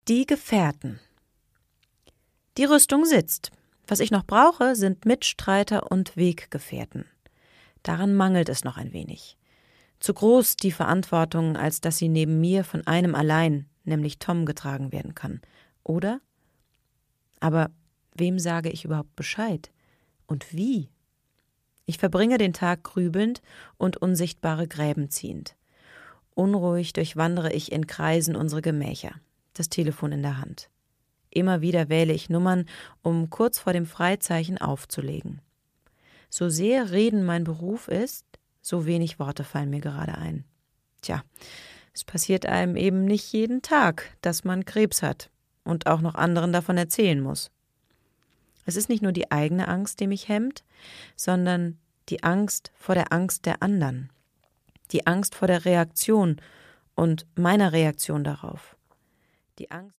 Die Gefährten. Die Rüstung sitzt. Was ich noch brauche, sind Mitstreiter und Weggefährten. Daran mangelt es noch ein wenig. Zu groß die Verantwortung, als dass sie neben mir von einem allein, nämlich Tom, getragen werden kann. Oder? Aber wem sage ich überhaupt Bescheid? Und wie? Ich verbringe den Tag grübelnd und unsichtbare Gräben ziehend. Unruhig durchwandere ich in Kreisen unsere Gemächer, das Telefon in der Hand. Immer wieder wähle ich Nummern, um kurz vor dem Freizeichen aufzulegen. So sehr Reden mein Beruf ist, so wenig Worte fallen mir gerade ein. Tja, es passiert einem eben nicht jeden Tag, dass man Krebs hat und auch noch anderen davon erzählen muss. Es ist nicht nur die eigene Angst, die mich hemmt, sondern die Angst vor der Angst der anderen. Die Angst vor der Reaktion und meiner Reaktion darauf. Die Angst